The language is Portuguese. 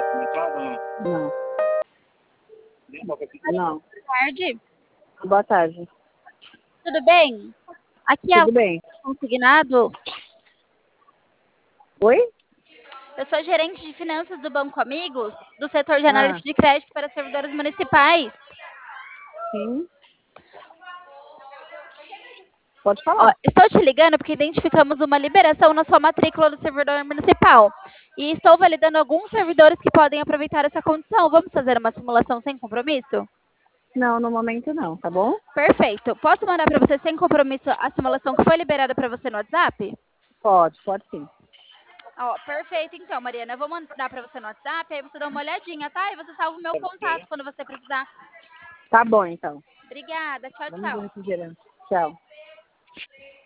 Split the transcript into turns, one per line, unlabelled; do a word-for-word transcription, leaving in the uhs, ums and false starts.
Não. Não.
Boa tarde.
Boa tarde.
Tudo bem? Aqui é a
Tudo bem?
Consignado.
Oi?
Eu sou gerente de finanças do Banco Amigos, do setor de
Ah,
análise de crédito para servidores municipais.
sim. Pode
Ó,
falar.
estou te ligando porque identificamos uma liberação na sua matrícula do servidor municipal. E estou validando alguns servidores que podem aproveitar essa condição. Vamos fazer uma simulação sem compromisso?
Não, no momento não, tá bom?
Perfeito. Posso mandar para você sem compromisso a simulação que foi liberada para você no WhatsApp?
Pode, pode sim.
Ó, perfeito, então, Mariana. Eu vou mandar para você no WhatsApp, aí você dá uma olhadinha, tá? E você salva o meu contato quando você precisar.
Tá bom, então.
Obrigada. Tchau,
Vamos ver
tchau.
refrigerante. Tchau.